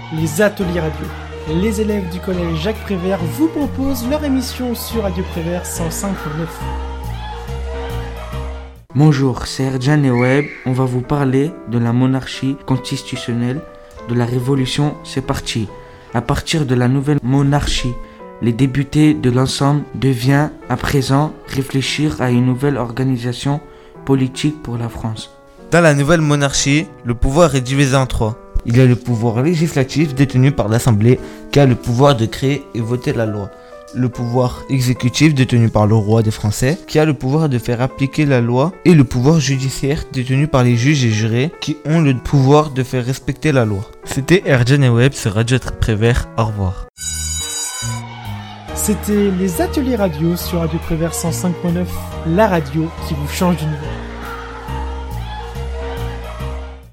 les ateliers radio. Les élèves du collège Jacques Prévert vous proposent leur émission sur Radio Prévert 105.9. Bonjour, c'est Erjan et Web. On va vous parler de la monarchie constitutionnelle, de la révolution. C'est parti. À partir de la nouvelle monarchie, les députés de l'ensemble deviennent à présent réfléchir à une nouvelle organisation politique pour la France. Dans la nouvelle monarchie, le pouvoir est divisé en trois. Il y a le pouvoir législatif détenu par l'Assemblée qui a le pouvoir de créer et voter la loi. Le pouvoir exécutif détenu par le roi des Français qui a le pouvoir de faire appliquer la loi. Et le pouvoir judiciaire détenu par les juges et jurés qui ont le pouvoir de faire respecter la loi. C'était Erjan et Web sur Radio Prévert. Au revoir. C'était les ateliers radio sur Radio Prévert 105.9, la radio qui vous change d'univers.